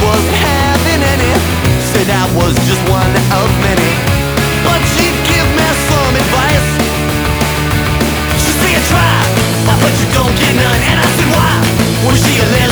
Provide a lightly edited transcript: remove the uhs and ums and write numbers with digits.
wasn't having any. Said I was just one of many. But she'd give me some advice. She said try, but you don't get none. And I said why? Well, she